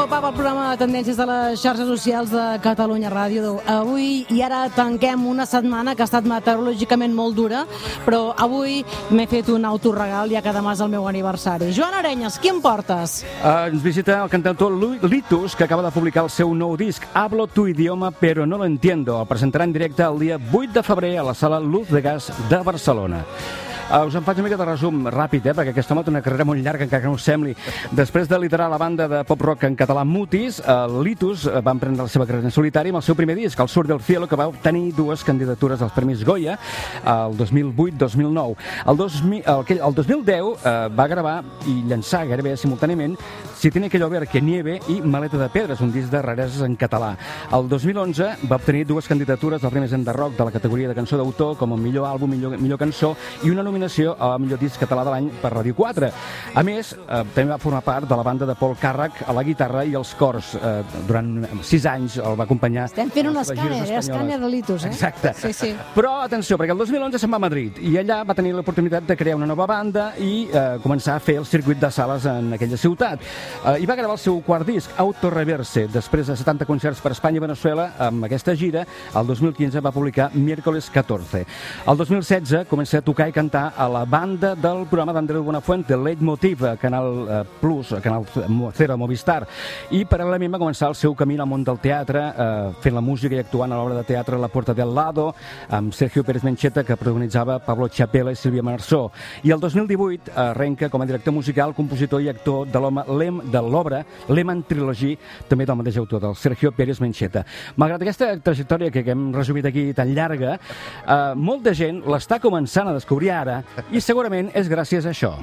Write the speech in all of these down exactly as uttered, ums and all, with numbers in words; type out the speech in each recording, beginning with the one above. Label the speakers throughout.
Speaker 1: Pop-Up, el programa de tendències de les xarxes socials de Catalunya Ràdio. Avui i ara tanquem una setmana que ha estat meteorològicament molt dura, però avui m'he fet un autoregal, ja que demà és el meu aniversari. Joan Arenyes, qui em portes?
Speaker 2: Uh, ens visita el cantautor Litus, que acaba de publicar el seu nou disc Hablo tu idioma, pero no lo entiendo. El presentarà en directe el dia vuit de febrer a la sala Luz de Gas de Barcelona. Uh, us en faig una mica de resum ràpid, eh, perquè aquest home té una carrera molt llarga, encara que no us sembli. Després de liderar la banda de pop-rock en català Mutis, uh, Litus uh, va emprendre la seva carrera en solitari amb el seu primer disc, El Sur del Cielo, que va obtenir dues candidatures als Premis Goya el dos mil vuit dos mil nou. El, dos mil, el, el dos mil deu uh, va gravar i llançar gairebé simultàniament Si tiene que llover que nieve i Maleta de pedres, un disc de rareses en català. El dos mil onze va obtenir dues candidatures als Premis Enderrock de la categoria de cançó d'autor com a millor àlbum, millor, millor cançó i una nominació a millor disc català de l'any per Ràdio quatre. A més, eh, també va formar part de la banda de Pol Càrrec a la guitarra i els cors. Eh, durant sis anys el va acompanyar.
Speaker 1: Estem fent un escàner, eh? Escàner de Litus, eh?
Speaker 2: Exacte.
Speaker 1: Sí, sí.
Speaker 2: Però, atenció, perquè el dos mil onze se'n va a Madrid i allà va tenir l'oportunitat de crear una nova banda i eh, començar a fer el circuit de sales en aquella ciutat. Eh, I va gravar el seu quart disc, Autoreverse. Després de setanta concerts per Espanya i Venezuela, amb aquesta gira, el dos mil quinze va publicar Miércoles catorze. El dos mil setze comença a tocar i cantar a la banda del programa d'Andreu Buenafuente, Leitmotiv, a Canal eh, Plus, a Canal Cero, a Movistar. I paral·lelament va començar el seu camí al món del teatre, eh, fent la música i actuant a l'obra de teatre La Puerta del Lado, amb Sergio Pérez Mencheta, que protagonitzava Pablo Chapela i Sílvia Marsó. I el dos mil divuit arrenca com a director musical, compositor i actor de l'home Lem de l'obra Lehman Trilogy, també del mateix autor, del Sergio Pérez Mencheta. Malgrat aquesta trajectòria que hem resumit aquí tan llarga, eh, molta gent l'està començant a descobrir ara i segurament és gràcies a això.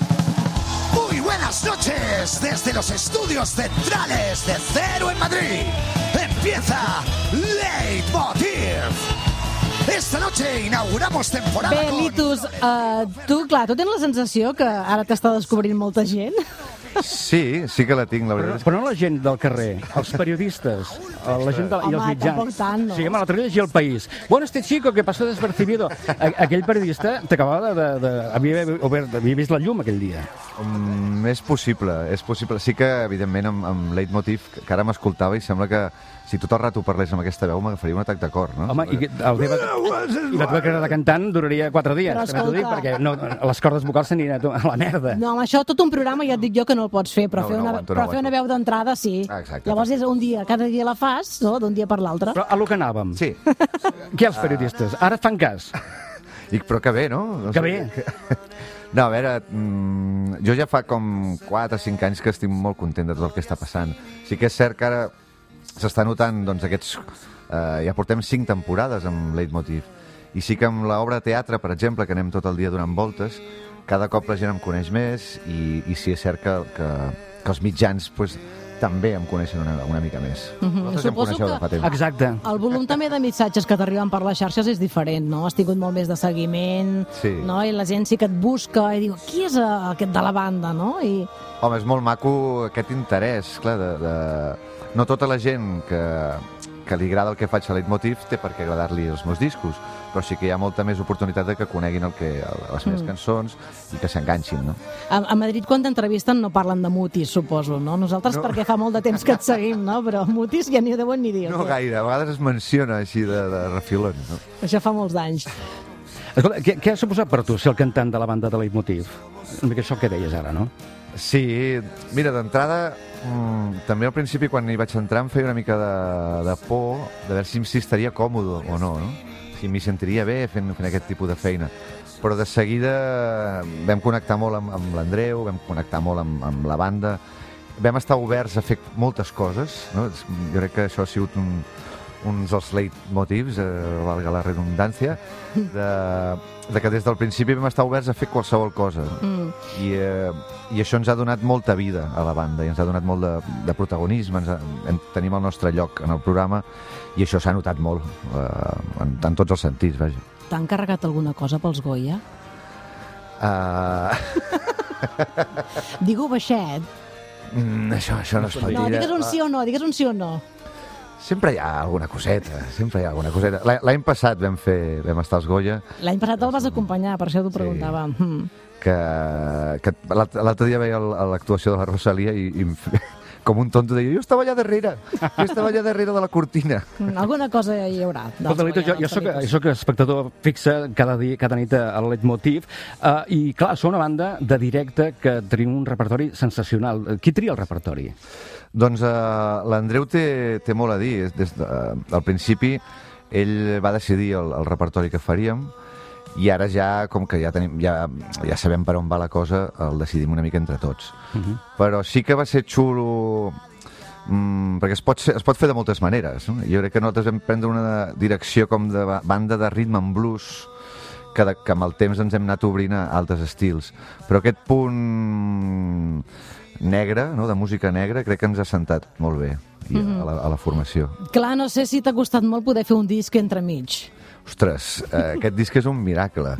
Speaker 3: Muy buenas noches desde los estudios centrales de Cero en Madrid. Empieza Leitmotiv. Esta noche inauguramos temporada
Speaker 1: Bé,
Speaker 3: con...
Speaker 1: Litus, uh, tu, clar, tu tens la sensació que ara t'està descobrint molta gent?
Speaker 4: Sí, sí que la tinc, la veritat.
Speaker 2: Però no la gent del carrer, els periodistes, la gent de, i els
Speaker 1: Home,
Speaker 2: mitjans.
Speaker 1: tampoc tant, no?
Speaker 2: Sí, home, l'altre dia llegia El País. Bueno, este chico que pasó despercibido. A, aquell periodista t'acabava de, de, de... Havia, obert, havia vist la llum aquell dia.
Speaker 4: Um, és possible, és possible. Sí que, evidentment, amb, amb Leitmotiv, que ara m'escoltava i sembla que si tot el rato parlés amb aquesta veu m'agafaria un atac de cor, no?
Speaker 2: Home, i, el teva, i la teva carrera de cantant duraria quatre dies,
Speaker 1: Però
Speaker 2: també t'ho dic,
Speaker 1: escolta.
Speaker 2: perquè no, les cordes vocals s'anirien a, a la merda.
Speaker 1: No, amb això tot un programa ja et dic jo que no el pots fer, però,
Speaker 4: No,
Speaker 1: fer,
Speaker 4: no
Speaker 1: una,
Speaker 4: aguanto, no
Speaker 1: però fer una
Speaker 4: aguanto.
Speaker 1: veu d'entrada sí.
Speaker 4: Ah, exacte.
Speaker 1: Llavors és un dia, cada dia la fas, no?, d'un dia per l'altre.
Speaker 2: Però a lo que anàvem.
Speaker 4: Sí.
Speaker 2: Què els periodistes? Ara fan cas.
Speaker 4: I, però que bé, no? no
Speaker 2: Que
Speaker 4: sé.
Speaker 2: bé.
Speaker 4: No, a veure, mmm, jo ja fa com quatre o cinc anys que estic molt content de tot el que està passant. Sí que és cert que ara s'està notant, doncs, aquests... Eh, ja portem cinc temporades amb Leitmotiv. I sí que amb l'obra de teatre, per exemple, que anem tot el dia donant voltes, cada cop la gent em coneix més i, i sí és cert que, que, que els mitjans pues, també em coneixen una, una mica més.
Speaker 1: Mhm.
Speaker 4: Vosaltres ja em
Speaker 1: Suposo
Speaker 4: coneixeu
Speaker 1: que-
Speaker 4: de fa temps.
Speaker 2: Exacte.
Speaker 1: El volum també de missatges que t'arriben per les xarxes és diferent, no? Has tingut molt més de seguiment,
Speaker 4: Sí.
Speaker 1: no? I la gent sí que et busca i diu, qui és eh, aquest de la banda, no? I...
Speaker 4: Home, és molt maco aquest interès, clar, de... de... No tota la gent que, que li agrada el que faig a Leitmotiv té per què agradar-li els meus discos, però sí que hi ha molta més oportunitat de que coneguin el que, les meves cançons i que s'enganxin, no?
Speaker 1: A, a Madrid, quan t'entrevisten, no parlen de mutis, suposo, no? Nosaltres,
Speaker 4: No.
Speaker 1: perquè fa molt de temps que et seguim, no? Però mutis ja ni ho deuen ni dir.
Speaker 4: No gaire, a vegades es menciona així de, de refilón, no?
Speaker 1: Això fa molts anys.
Speaker 2: Escolta, què, què ha suposat per tu ser el cantant de la banda de Leitmotiv? Una mica això que deies ara, no?
Speaker 4: Sí, mira, d'entrada, mmm, també al principi quan hi vaig entrar em feia una mica de, de por de veure si, si estaria còmode o no, no? Si m'hi sentiria bé fent, fent aquest tipus de feina. Però de seguida vam connectar molt amb, amb l'Andreu, vam connectar molt amb, amb la banda, vam estar oberts a fer moltes coses, no? Jo crec que això ha sigut un, uns dels leitmotivs, eh, valga la redundància, de, de que des del principi vam estar oberts a fer qualsevol cosa.
Speaker 1: Mm.
Speaker 4: I, eh, I això ens ha donat molta vida a la banda i ens ha donat molt de, de protagonisme, ens ha, en, tenim el nostre lloc en el programa i això s'ha notat molt, eh, en, en tots els sentits, vaja.
Speaker 1: T'han carregat alguna cosa pels Goya?
Speaker 4: Uh...
Speaker 1: Digue-ho baixet.
Speaker 4: mm, això, això no es pot
Speaker 1: No,
Speaker 4: dir.
Speaker 1: digues un sí o no, digues un sí o no.
Speaker 4: Sempre hi ha alguna coseta, sempre hi ha alguna coseta. L'any l'any passat vam fer, vam estar als Goya,
Speaker 1: L'any passat el vas acompanyar, per això t'ho preguntava. Mm.
Speaker 4: que, que l'altre l'altre dia veia el- l'actuació de la Rosalia i, i em fe- com un tonto deia, jo estava allà darrere, jo estava allà darrere de la cortina.
Speaker 1: Alguna cosa hi haurà.
Speaker 2: Escolta, Lito, jo, jo soc, soc espectador fixe cada, dia, cada nit al Leitmotiv uh, i, clar, sou una banda de directe que tenim un repertori sensacional. Qui tria el repertori?
Speaker 4: Doncs uh, l'Andreu té, té molt a dir. Des de, uh, al principi ell va decidir el, el repertori que faríem i ara ja, com que ja, tenim, ja, ja sabem per on va la cosa, el decidim una mica entre tots. Uh-huh. Però sí que va ser xulo, mm, perquè es pot, ser, es pot fer de moltes maneres. No? Jo crec que nosaltres vam prendre una direcció com de banda de rhythm and blues, que, de, que amb el temps ens hem anat obrint a altres estils. Però aquest punt negre, no? De música negra, crec que ens ha sentat molt bé i uh-huh. a, la, a la formació.
Speaker 1: Clar, no sé si t'ha costat molt poder fer un disc entremig.
Speaker 4: Ostres, eh, aquest disc és un miracle.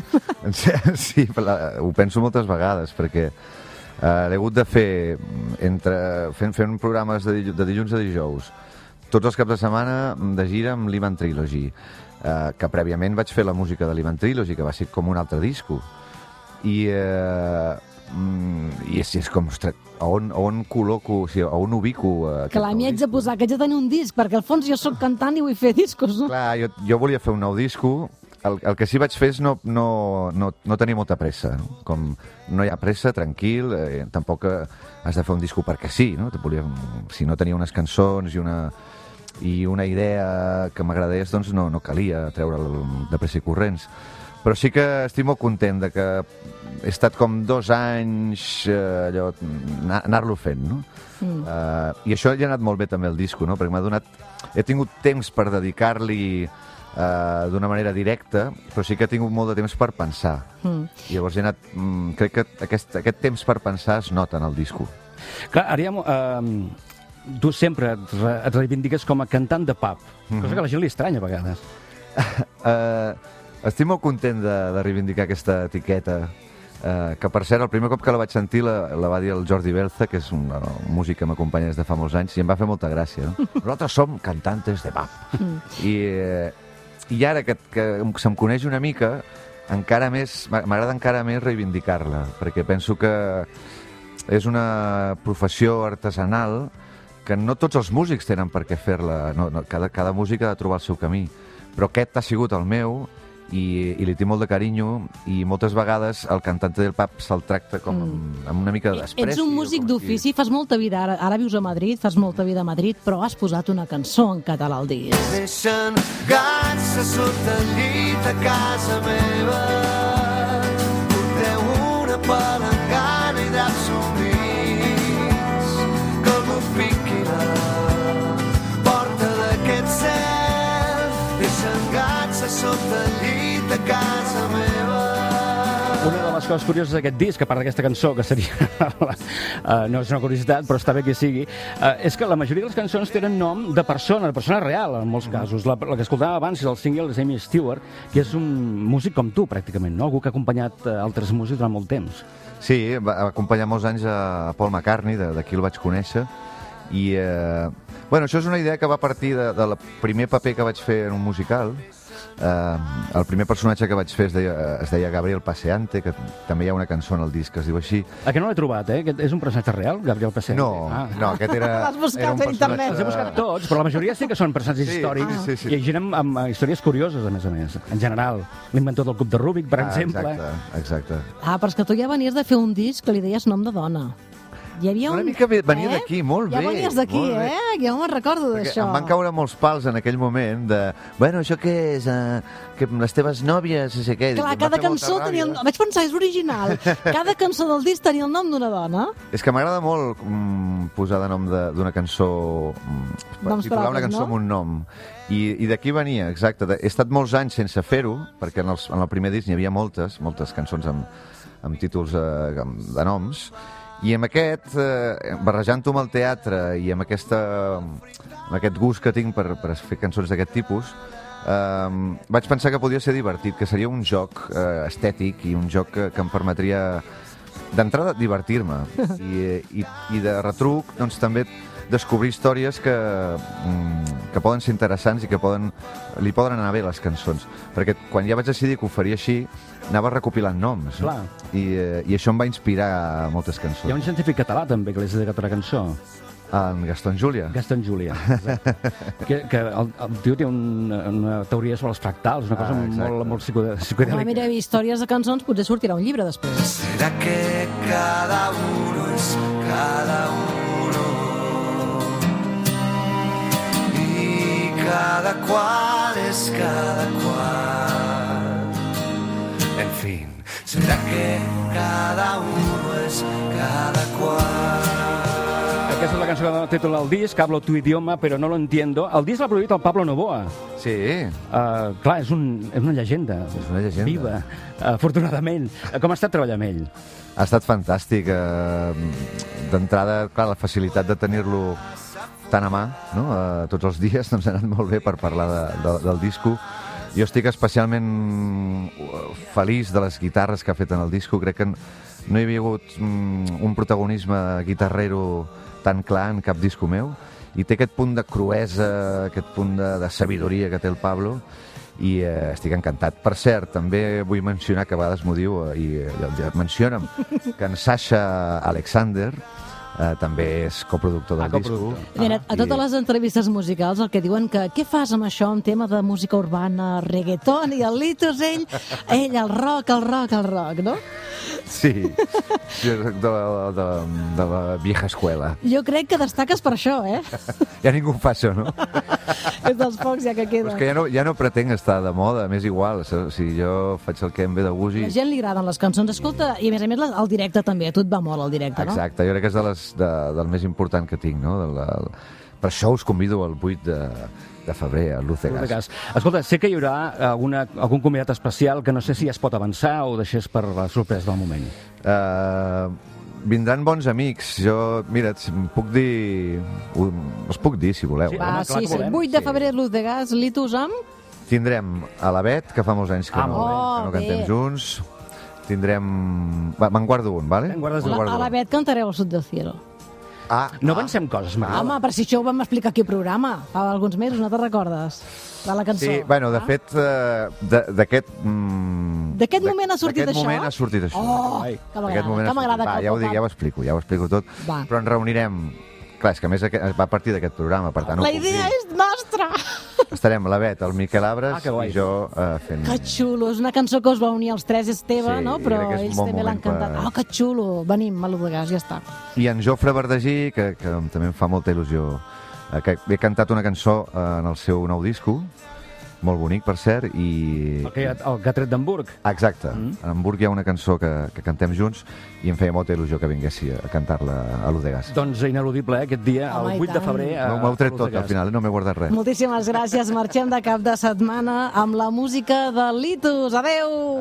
Speaker 4: Sí, ho penso moltes vegades, perquè eh, l'he hagut de fer entre, fent, fent programes de, de dilluns a dijous, tots els caps de setmana de gira amb l'Ivan Trilogy, eh, que prèviament vaig fer la música de l'Ivan Trilogy, que va ser com un altre disco. I, eh, i és, és com, ostres, a on, a on col·loco, o sigui, a on ubico aquest
Speaker 1: Clar, m'hi haig de posar, que haig de tenir un disc, perquè al fons jo sóc cantant i vull fer discos, no?
Speaker 4: Clar, jo, jo volia fer un nou disco, el, el que sí vaig fer és no, no, no, no tenir molta pressa, no? Com no hi ha pressa, tranquil, eh, tampoc has de fer un disco perquè sí, no? Volia, si no tenia unes cançons i una, i una idea que m'agradés, doncs no, no calia treure'l de pressa i corrents. Però sí que estic molt content de que he estat com dos anys eh, allò, anar-lo fent, no? Mm. Uh, I això ja ha anat molt bé també el disco, no? Perquè m'ha donat... He tingut temps per dedicar-li uh, d'una manera directa, però sí que he tingut molt de temps per pensar. Mm. I llavors he anat... Mm, crec que aquest, aquest temps per pensar es nota en el disco.
Speaker 2: Clar, Ariam, uh, tu sempre et, re, et reivindiques com a cantant de pub, mm-hmm. cosa que a la gent li estranya a vegades.
Speaker 4: uh, Estic molt content de, de reivindicar aquesta etiqueta, eh, que per cert, el primer cop que la vaig sentir la, la va dir el Jordi Belza, que és un, un músic que m'acompanya des de fa molts anys, i em va fer molta gràcia. No? Nosaltres som cantantes de pub. Mm. I, eh, I ara que, que se'm coneix una mica, encara més, m'agrada encara més reivindicar-la, perquè penso que és una professió artesanal que no tots els músics tenen per què fer-la. No, no, cada, cada músic ha de trobar el seu camí. Però aquest ha sigut el meu, i, i li tinc molt de carinyo, i moltes vegades el cantant del pub se'l tracta com amb, amb una mica de despreci.
Speaker 1: Ets un músic d'ofici, fas molta vida, ara, ara vius a Madrid, fas molta vida a Madrid, però has posat una cançó en català al disc.
Speaker 3: Deixen gats a sota el llit a casa meva, porteu una palangana i draps somnis, que algú piqui la porta d'aquest cel, deixen gats a sota el llit a casa meva.
Speaker 2: Una de les coses curioses d'aquest disc, a part d'aquesta cançó, que seria... uh, no és una curiositat, però està bé que sigui, uh, és que la majoria de les cançons tenen nom de persona, de persona real, en molts casos. La, la que escoltàvem abans és el single és Amy Stewart, que és un músic com tu, pràcticament, no? Algú que ha acompanyat uh, altres músics durant molt temps.
Speaker 4: Sí, va acompanyar molts anys a Paul McCartney, d'aquí el vaig conèixer, i... Eh, bueno, això és una idea que va partir de, de la primer paper que vaig fer en un musical. Uh, el primer personatge que vaig fer es deia, es deia Gabriel Paseante, que també hi ha una cançó en el disc que es diu així.
Speaker 2: A que no l'he trobat, eh? Aquest és un personatge real, Gabriel Paseante?
Speaker 4: No, ah. no, aquest era...
Speaker 1: L'has buscat
Speaker 4: era un
Speaker 1: a internet.
Speaker 2: Els he buscat tots, però la majoria sí que són personatges
Speaker 4: sí,
Speaker 2: històrics,
Speaker 4: sí, sí, sí.
Speaker 2: i hi ha gent amb, amb històries curioses, a més a més. En general, l'inventor del cub de Rubik, per
Speaker 4: ah,
Speaker 2: exemple.
Speaker 4: Exacte, exacte.
Speaker 1: Ah, però és que tu ja venies de fer un disc que li deies nom de dona. Hi havia un...
Speaker 4: Una mica venia
Speaker 1: eh?
Speaker 4: d'aquí, molt
Speaker 1: ja
Speaker 4: bé.
Speaker 1: Ja venies d'aquí, eh? Jo me'n recordo d'això.
Speaker 4: Em van caure molts pals en aquell moment de... Bueno, això què és? Uh, que les teves nòvies, no sé què.
Speaker 1: Clar, cada cançó tenia el nom. Vaig pensar, és original. Cada cançó del disc tenia el nom d'una dona.
Speaker 4: És que m'agrada molt mm, posar de nom d'una cançó... Mm, titular una cançó no? amb un nom. I, i d'aquí venia, exacte. He estat molts anys sense fer-ho, perquè en, els, en el primer disc n'hi havia moltes, moltes cançons amb, amb títols eh, de noms. I amb aquest, eh, barrejant-ho amb el teatre i amb, aquesta, amb aquest gust que tinc per, per fer cançons d'aquest tipus, eh, vaig pensar que podia ser divertit, que seria un joc eh, estètic i un joc que, que em permetria d'entrada divertir-me i, i, i de retruc doncs, també descobrir històries que, que poden ser interessants i que poden, li poden anar bé les cançons. Perquè quan ja vaig decidir que ho faria així, anava recopilant noms. No? I, eh, I això em va inspirar a moltes cançons.
Speaker 2: Hi ha un científic català també que li has dedicat una cançó.
Speaker 4: En Gaston Julia.
Speaker 2: Gaston Julia. que que el, el tio té un, una teoria sobre els fractals, una cosa
Speaker 4: Ah, exacte.
Speaker 2: molt, molt psico-
Speaker 1: Ah,
Speaker 2: psicodèlica.
Speaker 1: mira, històries de cançons, potser sortirà un llibre després.
Speaker 3: ¿Será que cada uno es cada uno? Y cada cual es cada cual. En fin, ¿será que cada uno es cada cual?
Speaker 2: Aquesta és la cançó que dona títol al disc, Hablo tu idioma, però no lo entiendo. El disc l'ha produït el Pablo Novoa.
Speaker 4: Sí,
Speaker 2: Uh, clar, és, un, és una llegenda.
Speaker 4: És una llegenda.
Speaker 2: Viva, afortunadament. Com ha estat treballar amb ell?
Speaker 4: ha estat fantàstic. Eh, D'entrada, clar, la facilitat de tenir-lo tan a mà, no? Eh, tots els dies, doncs ha anat molt bé per parlar de, de, del disco. Jo estic especialment feliç de les guitarres que ha fet en el disco. Crec que no hi havia hagut mm, un protagonisme guitarrero tan clar en cap disco meu, i té aquest punt de cruesa, aquest punt de, de sabidoria que té el Pablo, i eh, estic encantat. Per cert, també vull mencionar, que a vegades m'ho diu, eh, i ja, ja menciona'm, que en Sasha Alexander eh, també és coproductor del
Speaker 2: Ah, coproductor.
Speaker 4: disco.
Speaker 1: Mira, a
Speaker 4: I-
Speaker 1: totes les entrevistes musicals el que diuen que què fas amb això, en tema de música urbana, reggaeton, i el Litos, ell, ell, el rock, el rock, el rock, no?
Speaker 4: Sí, sí, de, la- de, la- de la vieja escuela.
Speaker 1: Jo crec que destaques per això, eh?
Speaker 4: Ja ningú fa això, no?
Speaker 1: És dels pocs ja que
Speaker 4: Però
Speaker 1: queda.
Speaker 4: és que ja no, ja no pretenc estar de moda, m'és igual. O sigui, jo faig el que em ve de gust i...
Speaker 1: A la gent li agraden les cançons. Escolta, i a més a més la- el directe també, a tu et va molt el directe, no?
Speaker 4: Exacte, jo crec que és de les, de, del més important que tinc, no? De la, el, per això us convido el vuit de, de febrer a Luz de
Speaker 2: De
Speaker 4: Gas.
Speaker 2: cas. Escolta, sé que hi haurà alguna, algun convidat especial que no sé si es pot avançar o deixés per la sorpresa del moment.
Speaker 4: Uh, vindran bons amics. Jo, mira, si em puc dir... ho- us puc dir, si voleu.
Speaker 2: Sí,
Speaker 4: eh?
Speaker 1: Va,
Speaker 2: home, clar
Speaker 1: sí,
Speaker 2: que
Speaker 1: sí.
Speaker 2: volem.
Speaker 1: vuit de
Speaker 4: Sí.
Speaker 1: febrer, Luz de Gas, Litos amb...
Speaker 4: Tindrem a la Bet, que fa molts anys que,
Speaker 2: Ah,
Speaker 4: no,
Speaker 2: molt bé.
Speaker 4: que no
Speaker 1: Oh,
Speaker 4: cantem
Speaker 1: bé.
Speaker 4: junts. Tindrem... Va, me'n guardo un, vale?
Speaker 2: Me'n guardes
Speaker 4: Me'n
Speaker 2: un.
Speaker 4: guardo
Speaker 1: A la
Speaker 4: un.
Speaker 1: Bet cantareu el Sud del Cielo.
Speaker 4: Ah,
Speaker 2: No
Speaker 4: ah,
Speaker 2: avancem coses, Maria.
Speaker 1: Home, però si això ho vam explicar aquí al programa, fa alguns mesos, no te recordes? De la cançó.
Speaker 4: Sí, bueno, de
Speaker 1: Ah?
Speaker 4: fet, eh, de- d'aquest... Mm,
Speaker 1: D'aquest
Speaker 4: de-
Speaker 1: moment ha sortit
Speaker 4: d'aquest
Speaker 1: això?
Speaker 4: moment ha sortit això.
Speaker 1: Oh,
Speaker 2: Ai,
Speaker 1: que
Speaker 4: D'aquest
Speaker 1: m'agrada,
Speaker 4: moment
Speaker 1: que
Speaker 4: ha sortit.
Speaker 1: m'agrada.
Speaker 4: Va,
Speaker 1: que
Speaker 4: ja ho
Speaker 1: el
Speaker 4: dic,
Speaker 1: pop-
Speaker 4: ja ho explico, ja ho explico tot.
Speaker 1: Va.
Speaker 4: Però ens reunirem... Clar, és que a més aquest- va a partir d'aquest programa, per tant no
Speaker 1: La
Speaker 4: ho puc
Speaker 1: idea
Speaker 4: dir.
Speaker 1: és nostra!
Speaker 4: Estarem la Bet, el Miquel Abres
Speaker 2: Ah, que guai.
Speaker 4: i jo eh, fent...
Speaker 1: Que xulo, és una cançó que us va unir els tres, és teva,
Speaker 4: Sí,
Speaker 1: no?
Speaker 4: i
Speaker 1: Però
Speaker 4: crec que és un
Speaker 1: ells
Speaker 4: bon
Speaker 1: també l'han
Speaker 4: moment per-
Speaker 1: cantat. Oh, que xulo! Venim, a l'U de Gas, ja està.
Speaker 4: I en Jofre Verdagí, que, que també em fa molta il·lusió, eh, que he cantat una cançó eh, en el seu nou disco, molt bonic, per cert, i...
Speaker 2: El que, el que ha tret d'Hamburg.
Speaker 4: Exacte. Mm. A Hamburg hi ha una cançó que, que cantem junts i em feia molta il·lusió que vinguessi a cantar-la a l'U de Gas.
Speaker 2: Doncs ineludible, eh, aquest dia,
Speaker 1: Home,
Speaker 2: el
Speaker 1: i
Speaker 2: vuit de
Speaker 1: tant.
Speaker 2: febrer... a-
Speaker 4: No m'heu tret
Speaker 2: a
Speaker 4: tot,
Speaker 2: Luz de
Speaker 4: al
Speaker 2: Gas.
Speaker 4: final, eh? no m'he guardat res.
Speaker 1: Moltíssimes gràcies. Marxem de cap de setmana amb la música de Litos. Adeu!